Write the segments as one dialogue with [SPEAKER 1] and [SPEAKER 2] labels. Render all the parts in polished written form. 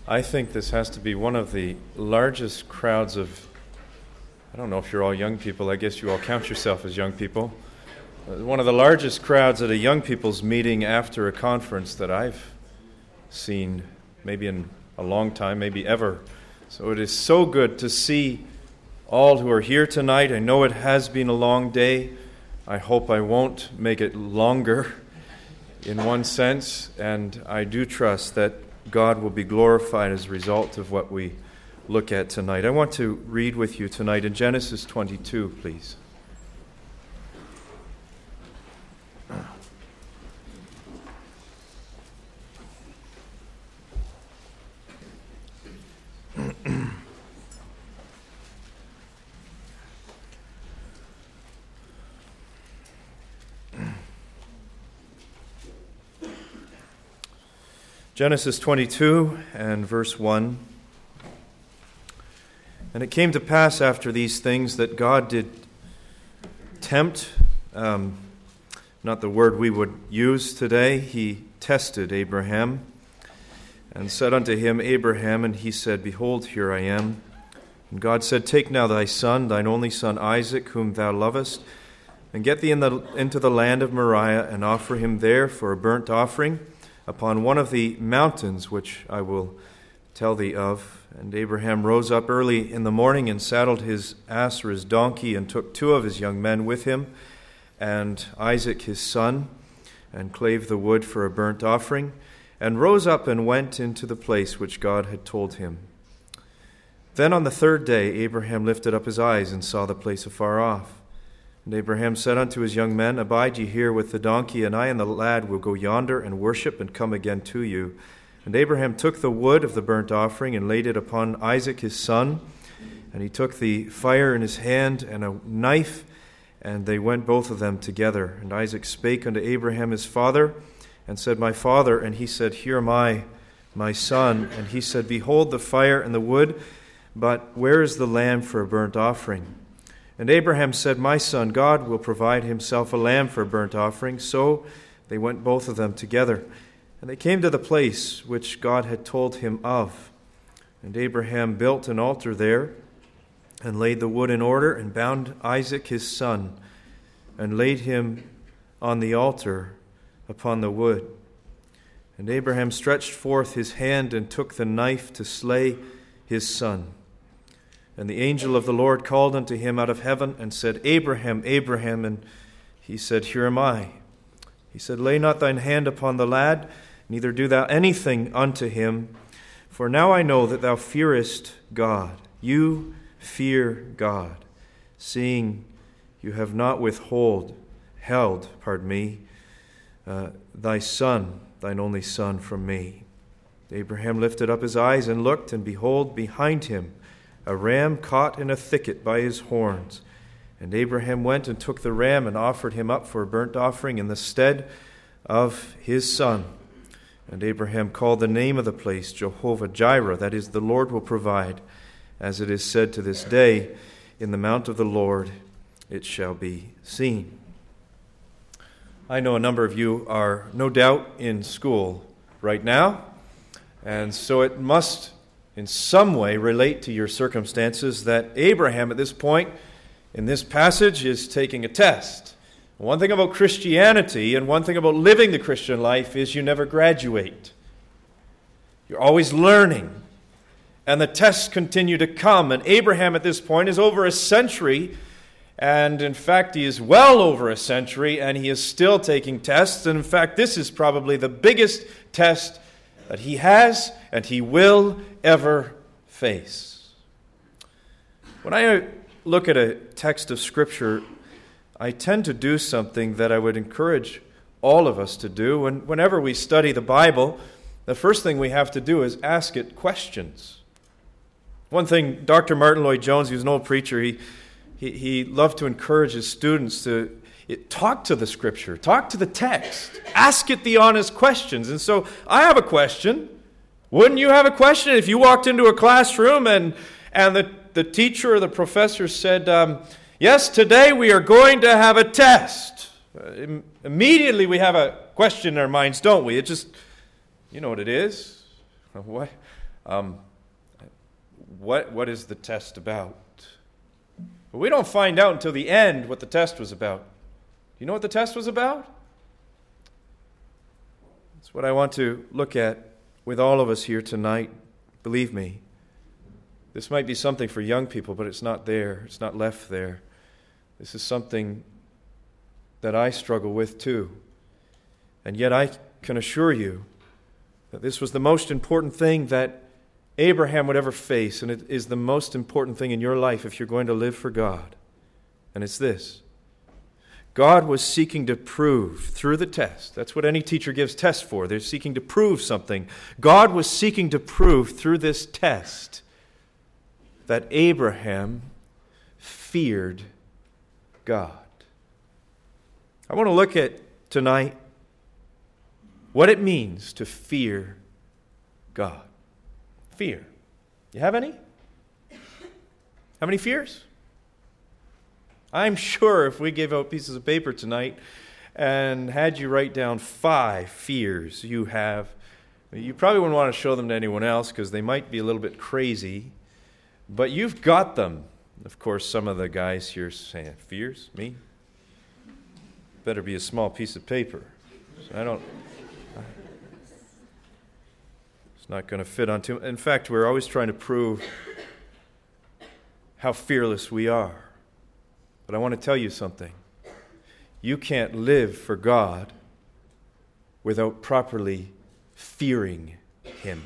[SPEAKER 1] I think this has to be one of the largest crowds of, I don't know if you're all young people, I guess you all count yourself as young people. One of the largest crowds at a young people's meeting after a conference that I've seen maybe in a long time, maybe ever. So it is so good to see all who are here tonight. I know it has been a long day. I hope I won't make it longer in one sense, and I do trust that God will be glorified as a result of what we look at tonight. I want to read with you tonight in Genesis 22, please. Genesis 22 and verse 1. And it came to pass after these things that God did tempt, not the word we would use today, he tested Abraham and said unto him, Abraham, and he said, Behold, here I am. And God said, Take now thy son, thine only son Isaac, whom thou lovest, and get thee into the land of Moriah, and offer him there for a burnt offering upon one of the mountains which I will tell thee of. And Abraham rose up early in the morning and saddled his ass or his donkey and took 2 of his young men with him and Isaac his son, and clave the wood for a burnt offering, and rose up and went into the place which God had told him. Then on the 3rd day Abraham lifted up his eyes and saw the place afar off. And Abraham said unto his young men, Abide ye here with the donkey, and I and the lad will go yonder and worship and come again to you. And Abraham took the wood of the burnt offering and laid it upon Isaac his son. And he took the fire in his hand and a knife, and they went both of them together. And Isaac spake unto Abraham his father, and said, My father. And he said, Here am I, my son. And he said, Behold the fire and the wood, but where is the lamb for a burnt offering? And Abraham said, My son, God will provide himself a lamb for a burnt offering. So they went both of them together. And they came to the place which God had told him of. And Abraham built an altar there, and laid the wood in order, and bound Isaac his son, and laid him on the altar upon the wood. And Abraham stretched forth his hand, and took the knife to slay his son. And the angel of the Lord called unto him out of heaven, and said, Abraham, Abraham. And he said, Here am I. He said, Lay not thine hand upon the lad, neither do thou anything unto him. For now I know that thou fearest God. You fear God, seeing you have not held thy son, thine only son, from me. Abraham lifted up his eyes and looked, and behold, behind him a ram caught in a thicket by his horns. And Abraham went and took the ram and offered him up for a burnt offering in the stead of his son. And Abraham called the name of the place Jehovah-Jireh, that is, the Lord will provide. As it is said to this day, In the mount of the Lord it shall be seen. I know a number of you are no doubt in school right now, and so it must in some way relate to your circumstances that Abraham at this point in this passage is taking a test. One thing about Christianity and one thing about living the Christian life is you never graduate. You're always learning. And the tests continue to come. And Abraham at this point is over a century, and in fact he is well over a century, and he is still taking tests. And in fact this is probably the biggest test that he has and he will ever face. When I look at a text of Scripture, I tend to do something that I would encourage all of us to do. Whenever we study the Bible, the first thing we have to do is ask it questions. One thing, Dr. Martin Lloyd-Jones, he was an old preacher, he loved to encourage his students to talk to the Scripture, talk to the text, ask it the honest questions. And so I have a question. Wouldn't you have a question if you walked into a classroom and the teacher or the professor said, yes, today we are going to have a test? Immediately we have a question in our minds, don't we? It just, you know what it is. What? What is the test about? But we don't find out until the end what the test was about. Do you know what the test was about? That's what I want to look at with all of us here tonight. Believe me, this might be something for young people, but it's not there. It's not left there. This is something that I struggle with too. And yet I can assure you that this was the most important thing that Abraham would ever face, and it is the most important thing in your life if you're going to live for God. And it's this. God was seeking to prove through the test. That's what any teacher gives tests for. They're seeking to prove something. God was seeking to prove through this test that Abraham feared God. I want to look at tonight what it means to fear God. Fear. You have any? Have any fears? I'm sure if we gave out pieces of paper tonight and had you write down 5 fears you have, you probably wouldn't want to show them to anyone else because they might be a little bit crazy, but you've got them. Of course, some of the guys here saying, fears? Me? Better be a small piece of paper. So it's not going to fit on too. In fact, we're always trying to prove how fearless we are. But I want to tell you something. You can't live for God without properly fearing Him.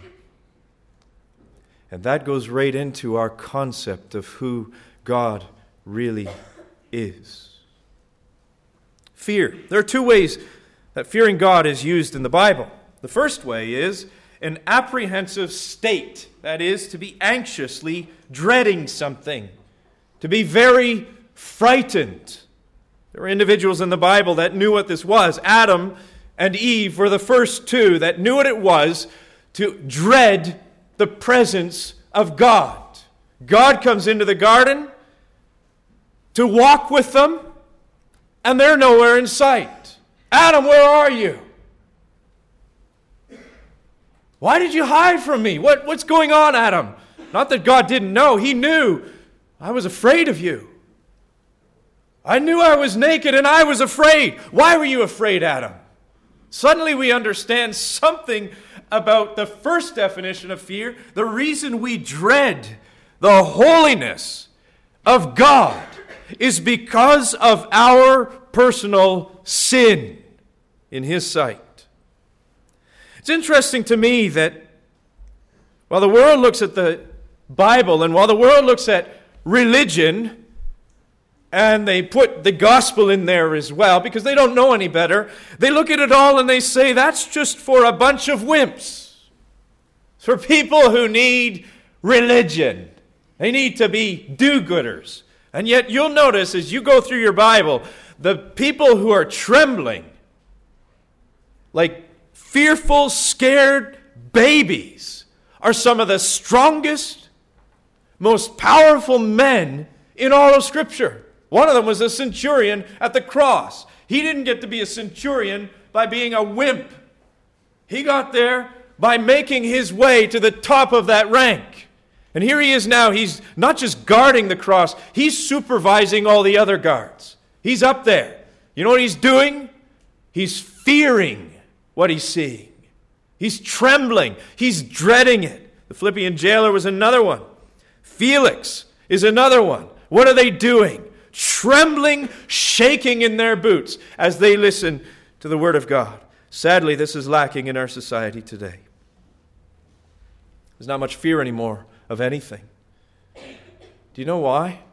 [SPEAKER 1] And that goes right into our concept of who God really is. Fear. There are 2 ways that fearing God is used in the Bible. The first way is an apprehensive state. That is, to be anxiously dreading something. To be very frightened. There were individuals in the Bible that knew what this was. Adam and Eve were the first 2 that knew what it was to dread the presence of God. God comes into the garden to walk with them, and they're nowhere in sight. Adam, where are you? Why did you hide from me? What's going on, Adam? Not that God didn't know. He knew. I was afraid of you. I knew I was naked and I was afraid. Why were you afraid, Adam? Suddenly we understand something about the first definition of fear. The reason we dread the holiness of God is because of our personal sin in His sight. It's interesting to me that while the world looks at the Bible and while the world looks at religion, and they put the gospel in there as well because they don't know any better, they look at it all and they say that's just for a bunch of wimps. It's for people who need religion. They need to be do-gooders. And yet you'll notice as you go through your Bible, the people who are trembling, like fearful, scared babies, are some of the strongest, most powerful men in all of Scripture. One of them was a centurion at the cross. He didn't get to be a centurion by being a wimp. He got there by making his way to the top of that rank. And here he is now. He's not just guarding the cross. He's supervising all the other guards. He's up there. You know what he's doing? He's fearing what he's seeing. He's trembling. He's dreading it. The Philippian jailer was another one. Felix is another one. What are they doing? Trembling, shaking in their boots as they listen to the Word of God. Sadly, this is lacking in our society today. There's not much fear anymore of anything. Do you know why?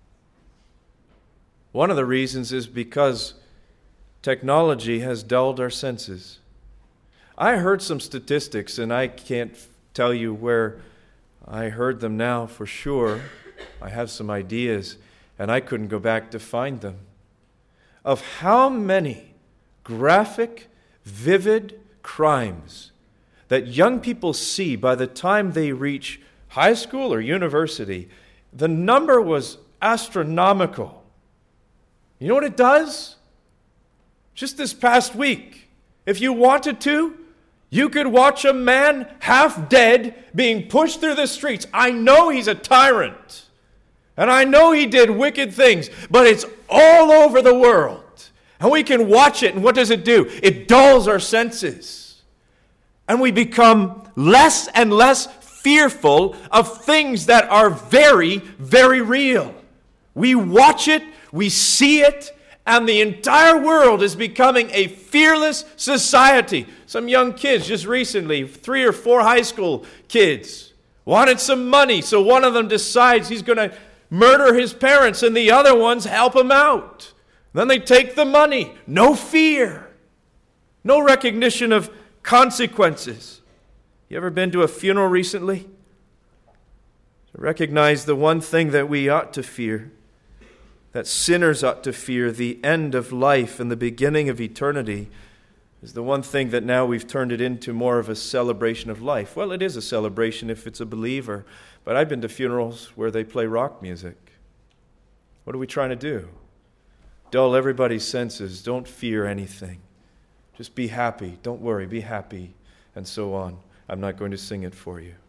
[SPEAKER 1] One of the reasons is because technology has dulled our senses. I heard some statistics, and I can't tell you where I heard them now for sure. I have some ideas, and I couldn't go back to find them, of how many graphic, vivid crimes that young people see by the time they reach high school or university. The number was astronomical. You know what it does? Just this past week, if you wanted to, You could watch a man half dead being pushed through the streets. I know he's a tyrant. And I know he did wicked things. But it's all over the world. And we can watch it. And what does it do? It dulls our senses. And we become less and less fearful of things that are very, very real. We watch it. We see it. And the entire world is becoming a fearless society. Some young kids just recently, 3 or 4 high school kids, wanted some money. So one of them decides he's going to murder his parents and the other ones help him out. Then they take the money. No fear. No recognition of consequences. You ever been to a funeral recently? Recognize the one thing that we ought to fear, that sinners ought to fear, the end of life and the beginning of eternity, is the one thing that now we've turned it into more of a celebration of life. Well, it is a celebration if it's a believer, but I've been to funerals where they play rock music. What are we trying to do? Dull everybody's senses. Don't fear anything. Just be happy. Don't worry. Be happy. And so on. I'm not going to sing it for you.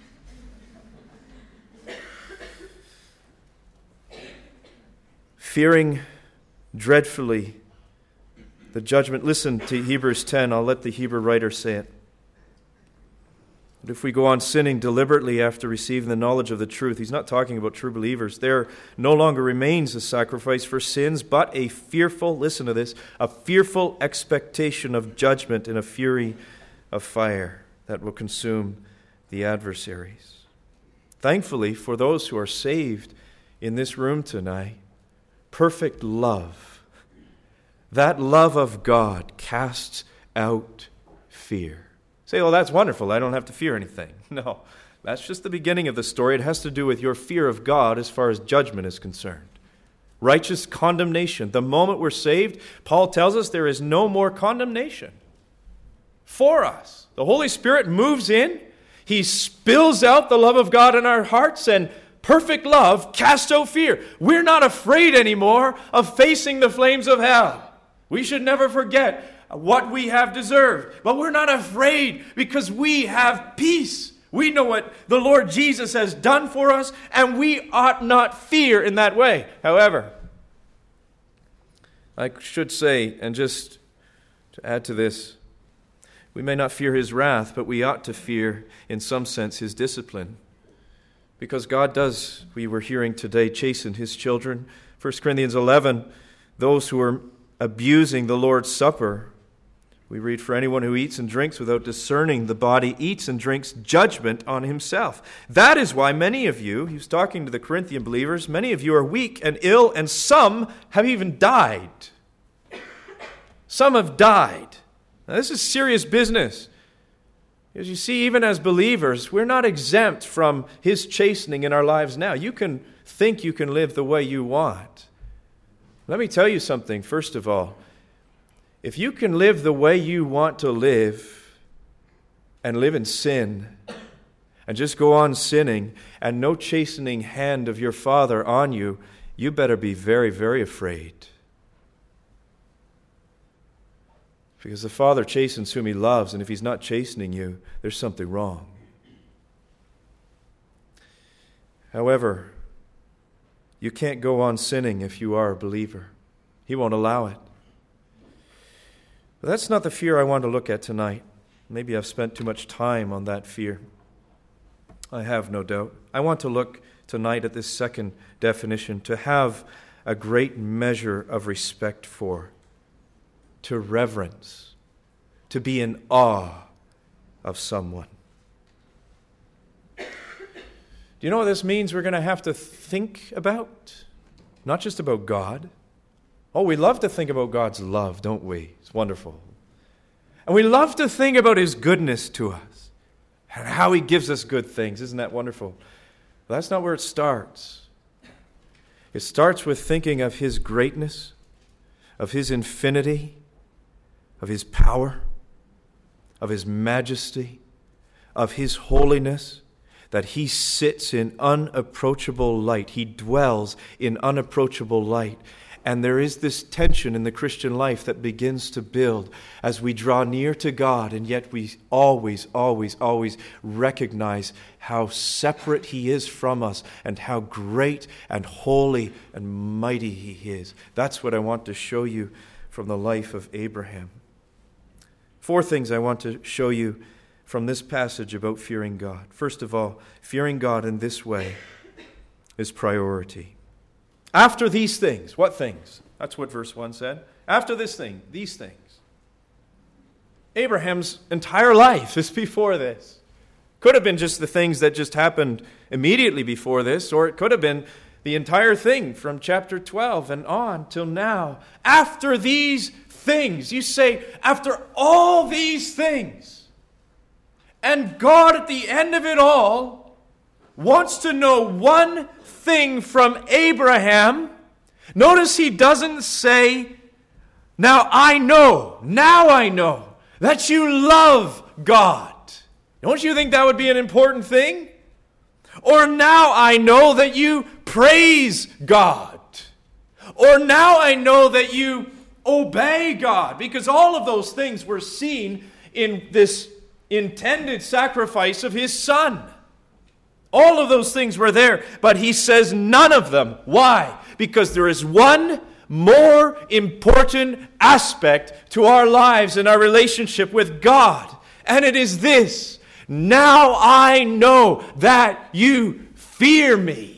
[SPEAKER 1] Fearing dreadfully the judgment. Listen to Hebrews 10. I'll let the Hebrew writer say it. But if we go on sinning deliberately after receiving the knowledge of the truth, he's not talking about true believers. There no longer remains a sacrifice for sins, but a fearful, listen to this, a fearful expectation of judgment and a fury of fire that will consume the adversaries. Thankfully, for those who are saved in this room tonight, perfect love, that love of God casts out fear. Say, well, that's wonderful. I don't have to fear anything. No, that's just the beginning of the story. It has to do with your fear of God as far as judgment is concerned. Righteous condemnation. The moment we're saved, Paul tells us there is no more condemnation for us. The Holy Spirit moves in. He spills out the love of God in our hearts, and perfect love casts out fear. We're not afraid anymore of facing the flames of hell. We should never forget what we have deserved. But we're not afraid because we have peace. We know what the Lord Jesus has done for us, and we ought not fear in that way. However, I should say, and just to add to this, we may not fear his wrath, but we ought to fear, in some sense, his discipline. Because God does, we were hearing today, chasten his children. 1 Corinthians 11, those who are abusing the Lord's Supper, we read, for anyone who eats and drinks without discerning the body eats and drinks judgment on himself. That is why many of you, he was talking to the Corinthian believers, many of you are weak and ill, and some have even died. Some have died. Now, this is serious business. As you see, even as believers, we're not exempt from his chastening in our lives now. You can think you can live the way you want. Let me tell you something, first of all. If you can live the way you want to live and live in sin and just go on sinning and no chastening hand of your Father on you, you better be very, very afraid. Because the Father chastens whom he loves, and if he's not chastening you, there's something wrong. However, you can't go on sinning if you are a believer. He won't allow it. But that's not the fear I want to look at tonight. Maybe I've spent too much time on that fear. I have, no doubt. I want to look tonight at this second definition, to have a great measure of respect for, to reverence, to be in awe of someone. Do you know what this means? We're going to have to think about, not just about God. Oh, we love to think about God's love, don't we? It's wonderful. And we love to think about his goodness to us and how he gives us good things. Isn't that wonderful? But that's not where it starts. It starts with thinking of his greatness, of his infinity, of his power, of his majesty, of his holiness, that he sits in unapproachable light. He dwells in unapproachable light. And there is this tension in the Christian life that begins to build as we draw near to God, and yet we always, always, always recognize how separate He is from us and how great and holy and mighty He is. That's what I want to show you from the life of Abraham. 4 things I want to show you from this passage about fearing God. First of all, fearing God in this way is priority. After these things, what things? That's what verse 1 said. After this thing, these things. Abraham's entire life is before this. Could have been just the things that just happened immediately before this, or it could have been the entire thing from chapter 12 and on till now. After these things. You say, after all these things. And God, at the end of it all, wants to know one thing from Abraham. Notice He doesn't say, now I know that you love God. Don't you think that would be an important thing? Or now I know that you praise God. Or now I know that you obey God. Because all of those things were seen in this intended sacrifice of His Son. All of those things were there, but He says none of them. Why? Because there is one more important aspect to our lives and our relationship with God. And it is this: now I know that you fear me.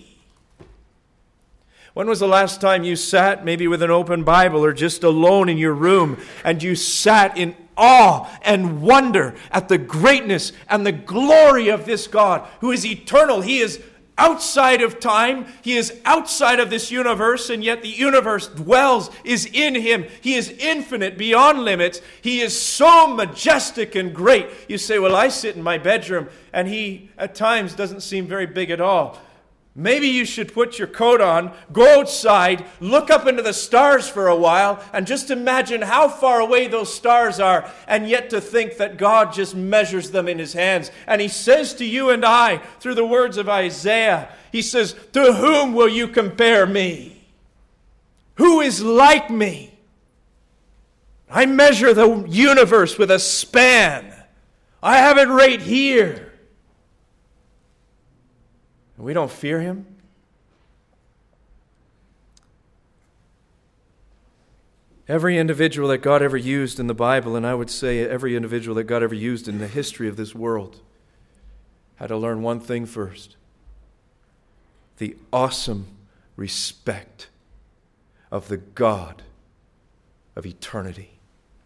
[SPEAKER 1] When was the last time you sat, maybe with an open Bible or just alone in your room, and you sat in awe and wonder at the greatness and the glory of this God who is eternal? He is outside of time. He is outside of this universe, and yet the universe is in Him. He is infinite, beyond limits. He is so majestic and great. You say, well, I sit in my bedroom, and He at times doesn't seem very big at all. Maybe you should put your coat on, go outside, look up into the stars for a while, and just imagine how far away those stars are, and yet to think that God just measures them in His hands. And He says to you and I, through the words of Isaiah, He says, to whom will you compare me? Who is like me? I measure the universe with a span. I have it right here. And we don't fear Him? Every individual that God ever used in the Bible, and I would say every individual that God ever used in the history of this world, had to learn one thing first: the awesome respect of the God of eternity.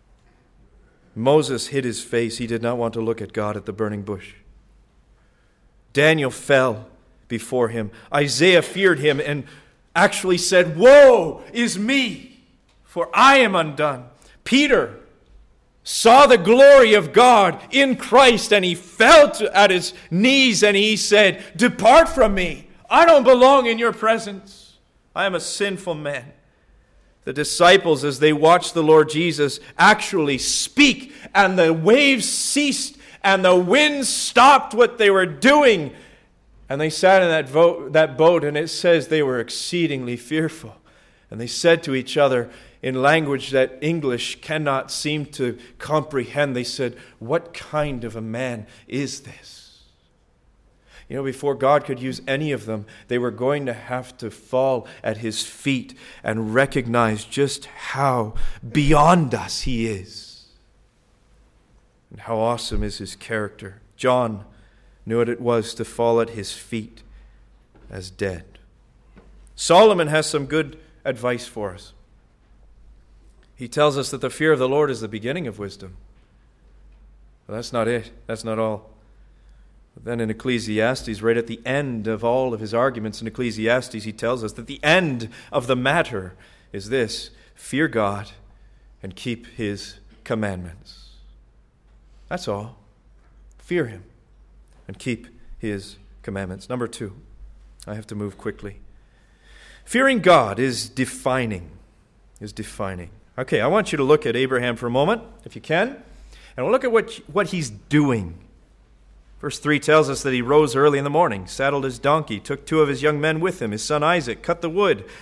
[SPEAKER 1] Moses hid his face. He did not want to look at God at the burning bush. Daniel fell before Him. Isaiah feared Him and actually said, woe is me, for I am undone. Peter saw the glory of God in Christ, and he fell at His knees and he said, depart from me. I don't belong in your presence. I am a sinful man. The disciples, as they watched the Lord Jesus actually speak, and the waves ceased and the wind stopped what they were doing, and they sat in that boat, and it says they were exceedingly fearful. And they said to each other in language that English cannot seem to comprehend, they said, what kind of a man is this? You know, before God could use any of them, they were going to have to fall at His feet and recognize just how beyond us He is. And how awesome is His character. John knew what it was to fall at His feet as dead. Solomon has some good advice for us. He tells us that the fear of the Lord is the beginning of wisdom. But that's not it. That's not all. But then in Ecclesiastes, right at the end of all of his arguments in Ecclesiastes, he tells us that the end of the matter is this: fear God and keep His commandments. That's all. Fear Him and keep His commandments. Number 2, I have to move quickly. Fearing God is defining. Okay, I want you to look at Abraham for a moment, if you can, and we'll look at what he's doing. Verse 3 tells us that he rose early in the morning, saddled his donkey, took 2 of his young men with him, his son Isaac, cut the wood,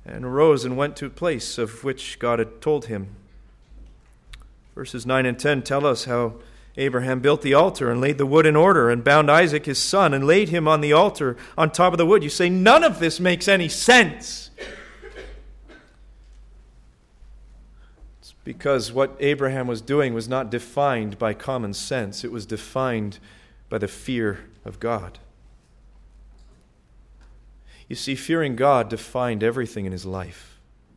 [SPEAKER 1] and arose and went to a place of which God had told him. Verses 9 and 10 tell us how Abraham built the altar and laid the wood in order and bound Isaac his son and laid him on the altar on top of the wood. You say, none of this makes any sense. It's because what Abraham was doing was not defined by common sense. It was defined by the fear of God. You see, fearing God defined everything in his life.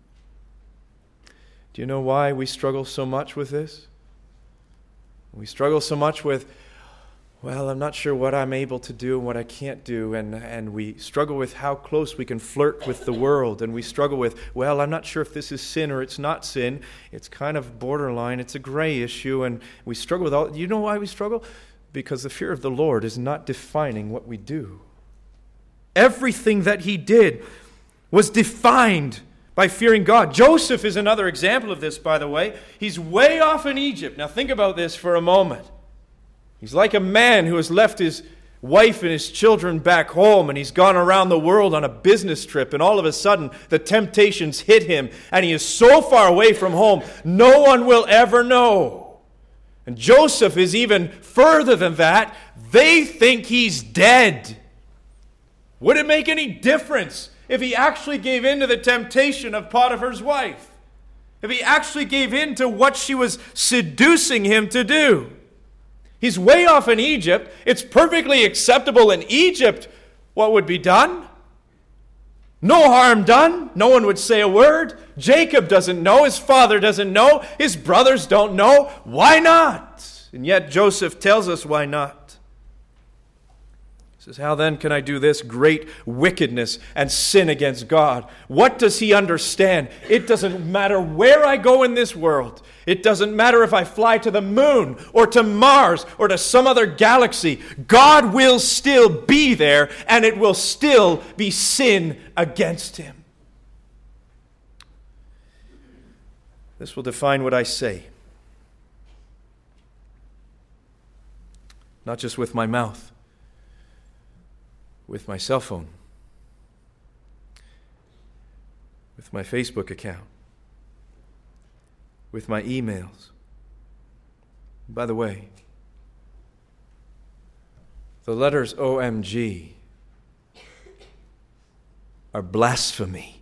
[SPEAKER 1] Do you know why we struggle so much with this? We struggle so much with, well, I'm not sure what I'm able to do and what I can't do, and we struggle with how close we can flirt with the world, and we struggle with, well, I'm not sure if this is sin or it's not sin. It's kind of borderline. It's a gray issue, and we struggle with all. You know why we struggle? Because the fear of the Lord is not defining what we do. Everything that he did was defined by fearing God. Joseph is another example of this, by the way. He's way off in Egypt. Now think about this for a moment. He's like a man who has left his wife and his children back home, and he's gone around the world on a business trip, and all of a sudden the temptations hit him, and he is so far away from home, no one will ever know. And Joseph is even further than that. They think he's dead. Would it make any difference if he actually gave in to the temptation of Potiphar's wife? If he actually gave in to what she was seducing him to do? He's way off in Egypt. It's perfectly acceptable in Egypt what would be done. No harm done. No one would say a word. Jacob doesn't know. His father doesn't know. His brothers don't know. Why not? And yet Joseph tells us why not. He says, how then can I do this great wickedness and sin against God? What does he understand? It doesn't matter where I go in this world. It doesn't matter if I fly to the moon or to Mars or to some other galaxy. God will still be there, and it will still be sin against him. This will define what I say. Not just with my mouth. With my cell phone, with my Facebook account, with my emails. By the way, the letters OMG are blasphemy.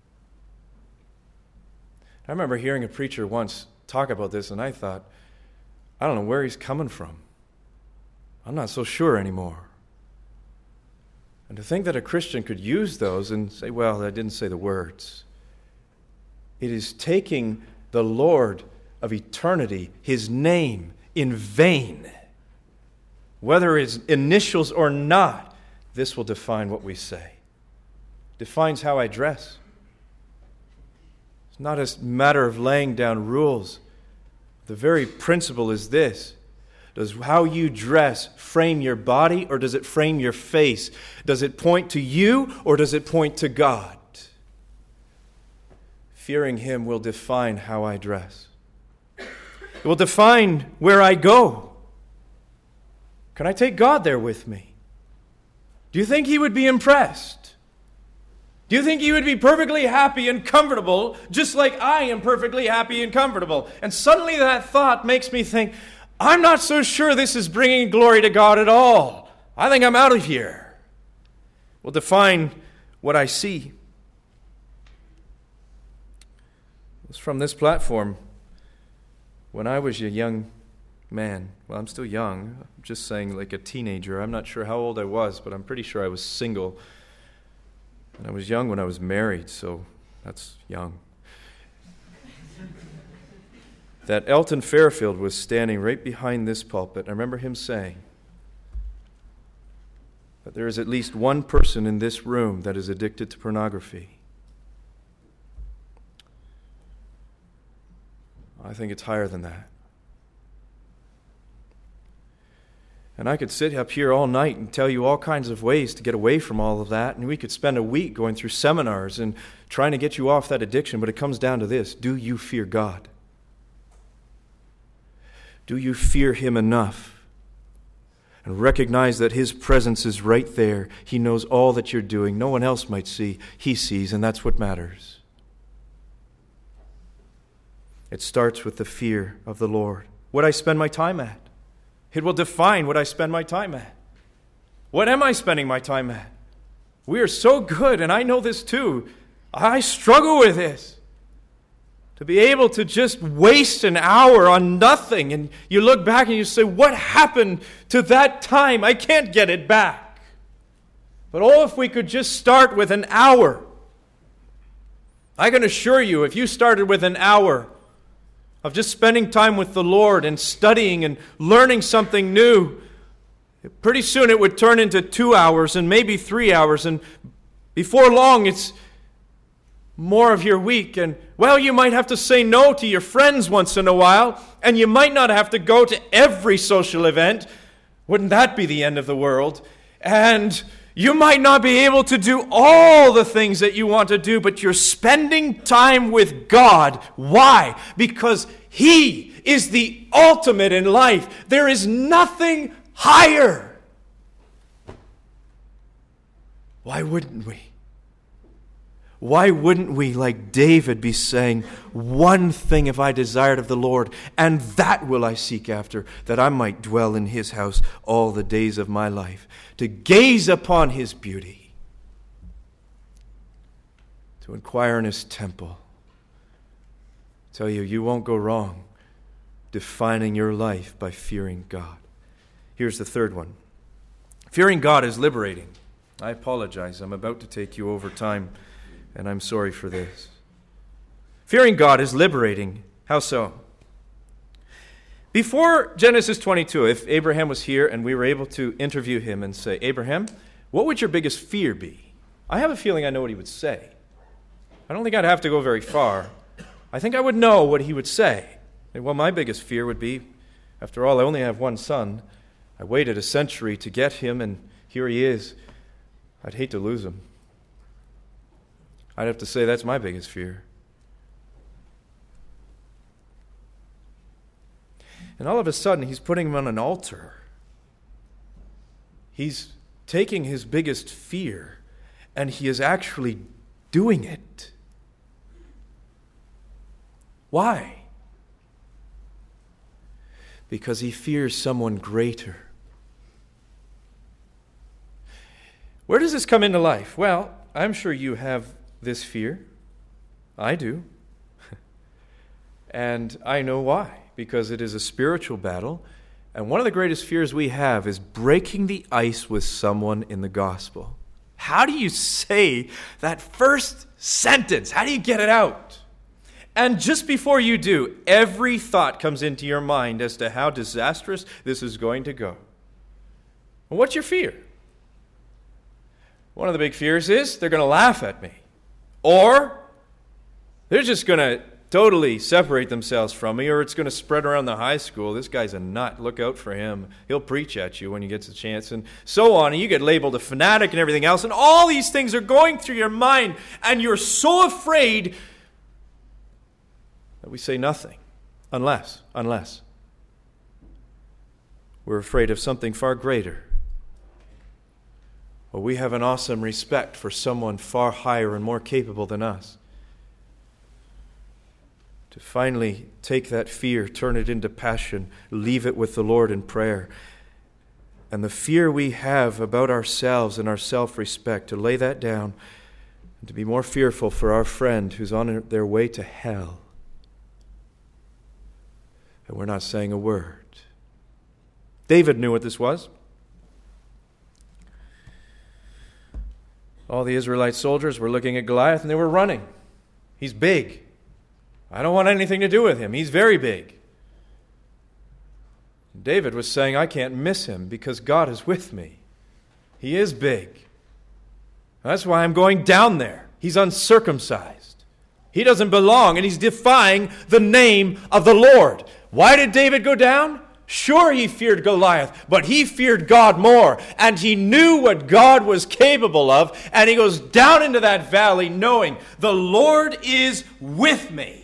[SPEAKER 1] I remember hearing a preacher once talk about this, and I thought, I don't know where he's coming from. I'm not so sure anymore. And to think that a Christian could use those and say, well, I didn't say the words. It is taking the Lord of eternity, his name, in vain. Whether it's initials or not, this will define what we say. Defines how I dress. It's not a matter of laying down rules. The very principle is this. Does how you dress frame your body, or does it frame your face? Does it point to you, or does it point to God? Fearing him will define how I dress. It will define where I go. Can I take God there with me? Do you think he would be impressed? Do you think he would be perfectly happy and comfortable, just like I am perfectly happy and comfortable? And suddenly that thought makes me think, I'm not so sure this is bringing glory to God at all. I think I'm out of here. Will define what I see. It's from this platform. When I was a young man, well, I'm still young. I'm just saying like a teenager. I'm not sure how old I was, but I'm pretty sure I was single. And I was young when I was married, so that's young. That Elton Fairfield was standing right behind this pulpit. I remember him saying that there is at least one person in this room that is addicted to pornography. I think it's higher than that. And I could sit up here all night and tell you all kinds of ways to get away from all of that, and we could spend a week going through seminars and trying to get you off that addiction, but it comes down to this. Do you fear God? Do you fear him enough? and recognize that His presence is right there. He knows all that you're doing. No one else might see. He sees, and that's what matters. It starts with the fear of the Lord. What I spend my time at. It will define what I spend my time at. What am I spending my time at? We are so good, and I know this too. I struggle with this. To be able to just waste an hour on nothing, and you look back and you say, what happened to that time? I can't get it back. But oh, if we could just start with an hour. I can assure you, if you started with an hour of just spending time with the Lord and studying and learning something new, pretty soon it would turn into 2 hours and maybe 3 hours, and before long it's more of your week. And, well, you might have to say no to your friends once in a while, and you might not have to go to every social event. Wouldn't that be the end of the world? And you might not be able to do all the things that you want to do, but you're spending time with God. Why? Because He is the ultimate in life. There is nothing higher. Why wouldn't we? Why wouldn't we, like David, be saying, one thing have I desired of the Lord, and that will I seek after, that I might dwell in His house all the days of my life, to gaze upon His beauty, to inquire in His temple. I tell you, you won't go wrong defining your life by fearing God. Here's the third one. Fearing God is liberating. I apologize. I'm about to take you over time, and I'm sorry for this. Fearing God is liberating. How so? Before Genesis 22, if Abraham was here and we were able to interview him and say, Abraham, what would your biggest fear be? I have a feeling I know what he would say. I don't think I'd have to go very far. I think I would know what he would say. Well, my biggest fear would be, after all, I only have one son. I waited a century to get him, and here he is. I'd hate to lose him. I'd have to say that's my biggest fear. And all of a sudden, he's putting him on an altar. He's taking his biggest fear, and he is actually doing it. Why? Because he fears someone greater. Where does this come into life? Well, I'm sure you have this fear. I do. And I know why. Because it is a spiritual battle. And one of the greatest fears we have is breaking the ice with someone in the gospel. How do you say that first sentence? How do you get it out? And just before you do, every thought comes into your mind as to how disastrous this is going to go. Well, what's your fear? One of the big fears is they're going to laugh at me. Or they're just going to totally separate themselves from me, or it's going to spread around the high school. This guy's a nut. Look out for him. He'll preach at you when he gets a chance, and so on. And you get labeled a fanatic and everything else. And all these things are going through your mind, and you're so afraid that we say nothing. Unless we're afraid of something far greater. Well, we have an awesome respect for someone far higher and more capable than us. To finally take that fear, turn it into passion, leave it with the Lord in prayer. And the fear we have about ourselves and our self-respect, to lay that down and to be more fearful for our friend who's on their way to hell. And we're not saying a word. David knew what this was. All the Israelite soldiers were looking at Goliath and they were running. He's big. I don't want anything to do with him. He's very big. David was saying, I can't miss him because God is with me. He is big. That's why I'm going down there. He's uncircumcised. He doesn't belong, and he's defying the name of the Lord. Why did David go down? Sure, he feared Goliath, but he feared God more, and he knew what God was capable of, and he goes down into that valley knowing the Lord is with me.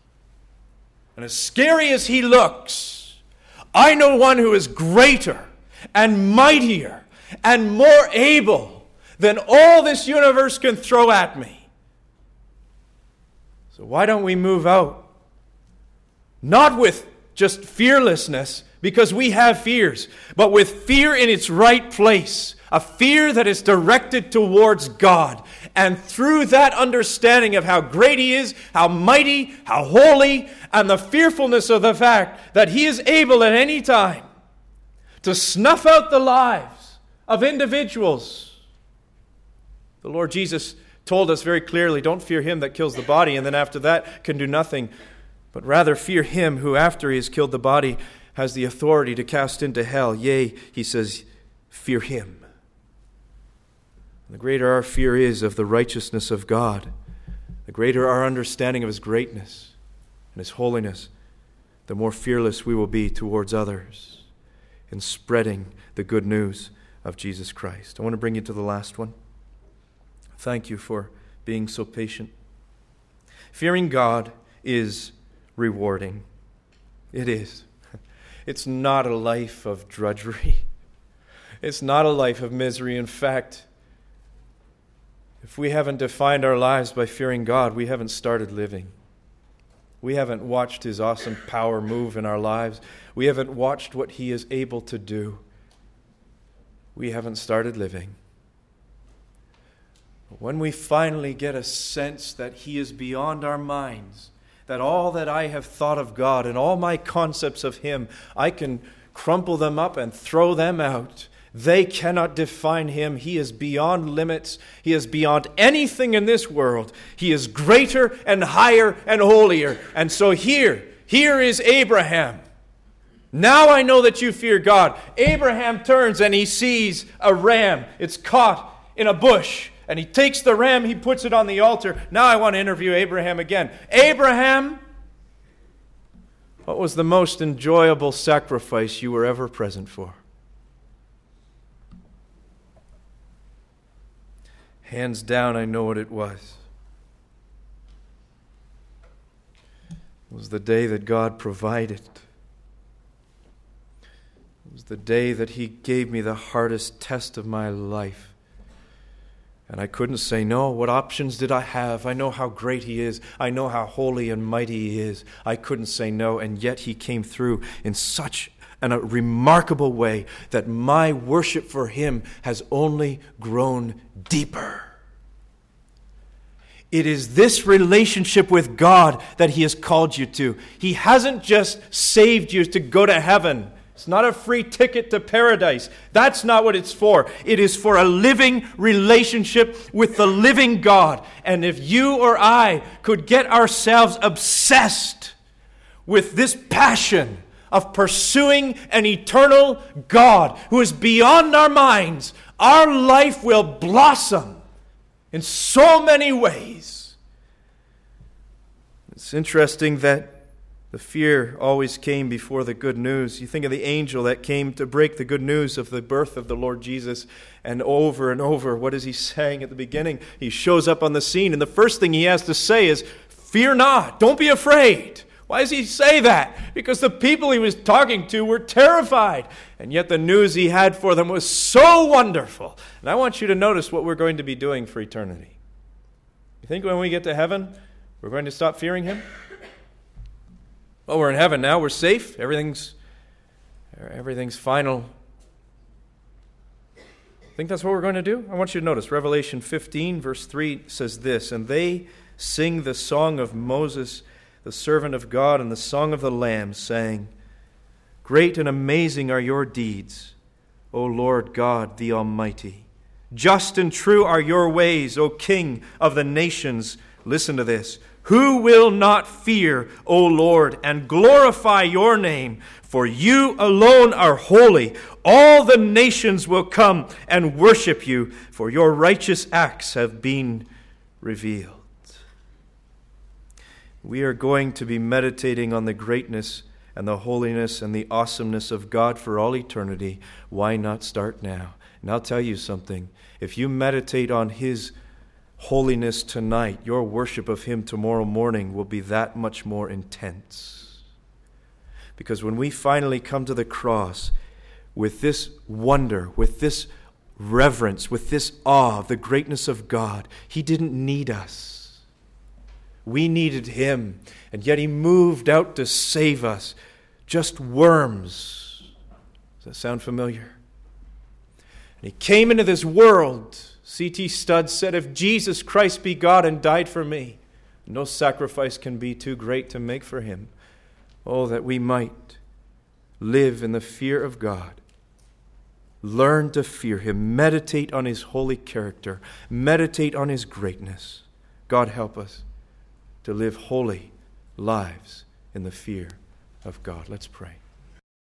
[SPEAKER 1] And as scary as he looks, I know one who is greater, and mightier and more able than all this universe can throw at me. So why don't we move out? Not with just fearlessness, because we have fears, but with fear in its right place. A fear that is directed towards God. And through that understanding of how great He is, how mighty, how holy, and the fearfulness of the fact that He is able at any time to snuff out the lives of individuals. The Lord Jesus told us very clearly, don't fear him that kills the body and then after that can do nothing, but rather fear him who after he has killed the body has the authority to cast into hell. Yea, he says, fear him. The greater our fear is of the righteousness of God, the greater our understanding of His greatness and His holiness, the more fearless we will be towards others in spreading the good news of Jesus Christ. I want to bring you to the last one. Thank you for being so patient. Fearing God is rewarding. It is. It's not a life of drudgery. It's not a life of misery. In fact, if we haven't defined our lives by fearing God, we haven't started living. We haven't watched His awesome power move in our lives. We haven't watched what He is able to do. We haven't started living. But when we finally get a sense that He is beyond our minds, that all that I have thought of God and all my concepts of Him, I can crumple them up and throw them out. They cannot define Him. He is beyond limits. He is beyond anything in this world. He is greater and higher and holier. And so here is Abraham. Now I know that you fear God. Abraham turns and he sees a ram. It's caught in a bush. And he takes the ram, he puts it on the altar. Now I want to interview Abraham again. Abraham, what was the most enjoyable sacrifice you were ever present for? Hands down, I know what it was. It was the day that God provided. It was the day that He gave me the hardest test of my life. And I couldn't say no. What options did I have? I know how great He is. I know how holy and mighty He is. I couldn't say no, and yet He came through in such a remarkable way that my worship for Him has only grown deeper. It is this relationship with God that He has called you to. He hasn't just saved you to go to heaven. It's not a free ticket to paradise. That's not what it's for. It is for a living relationship with the living God. And if you or I could get ourselves obsessed with this passion of pursuing an eternal God who is beyond our minds, our life will blossom in so many ways. It's interesting that the fear always came before the good news. You think of the angel that came to break the good news of the birth of the Lord Jesus, and over, what is he saying at the beginning? He shows up on the scene, and the first thing he has to say is, fear not, don't be afraid. Why does he say that? Because the people he was talking to were terrified, and yet the news he had for them was so wonderful. And I want you to notice what we're going to be doing for eternity. You think when we get to heaven, we're going to stop fearing Him? Well, we're in heaven now. We're safe. Everything's final. I think that's what we're going to do. I want you to notice Revelation 15, verse 3 says this, and they sing the song of Moses, the servant of God, and the song of the Lamb, saying, great and amazing are your deeds, O Lord God, the Almighty. Just and true are your ways, O King of the nations. Listen to this. Who will not fear, O Lord, and glorify your name? For you alone are holy. All the nations will come and worship you, for your righteous acts have been revealed. We are going to be meditating on the greatness and the holiness and the awesomeness of God for all eternity. Why not start now? And I'll tell you something. If you meditate on His holiness tonight, your worship of Him tomorrow morning will be that much more intense. Because when we finally come to the cross, with this wonder, with this reverence, with this awe of the greatness of God. He didn't need us. We needed him, and yet he moved out to save us. Just worms. Does that sound familiar? And he came into this world. C.T. Studd said, if Jesus Christ be God and died for me, no sacrifice can be too great to make for him. Oh, that we might live in the fear of God. Learn to fear him. Meditate on his holy character. Meditate on his greatness. God help us to live holy lives in the fear of God. Let's pray.